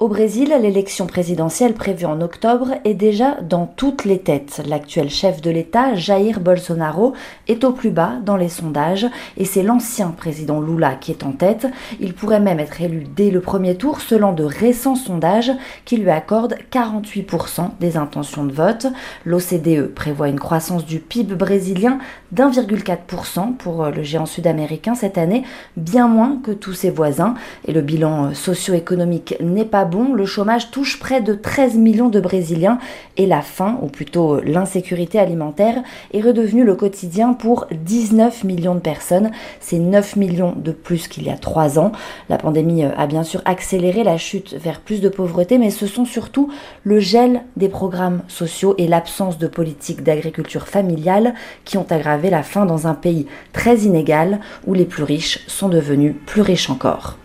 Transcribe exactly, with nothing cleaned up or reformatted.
Au Brésil, l'élection présidentielle prévue en octobre est déjà dans toutes les têtes. L'actuel chef de l'État, Jair Bolsonaro, est au plus bas dans les sondages et c'est l'ancien président Lula qui est en tête. Il pourrait même être élu dès le premier tour selon de récents sondages qui lui accordent quarante-huit pour cent des intentions de vote. L'O C D E prévoit une croissance du P I B brésilien d'un virgule quatre pour cent pour le géant sud-américain cette année, bien moins que tous ses voisins. Et le bilan socio-économique n'est pas bon. Le chômage touche près de treize millions de Brésiliens et la faim, ou plutôt l'insécurité alimentaire, est redevenue le quotidien pour dix-neuf millions de personnes. C'est neuf millions de plus qu'il y a trois ans. La pandémie a bien sûr accéléré la chute vers plus de pauvreté, mais ce sont surtout le gel des programmes sociaux et l'absence de politique d'agriculture familiale qui ont aggravé la faim dans un pays très inégal où les plus riches sont devenus plus riches encore.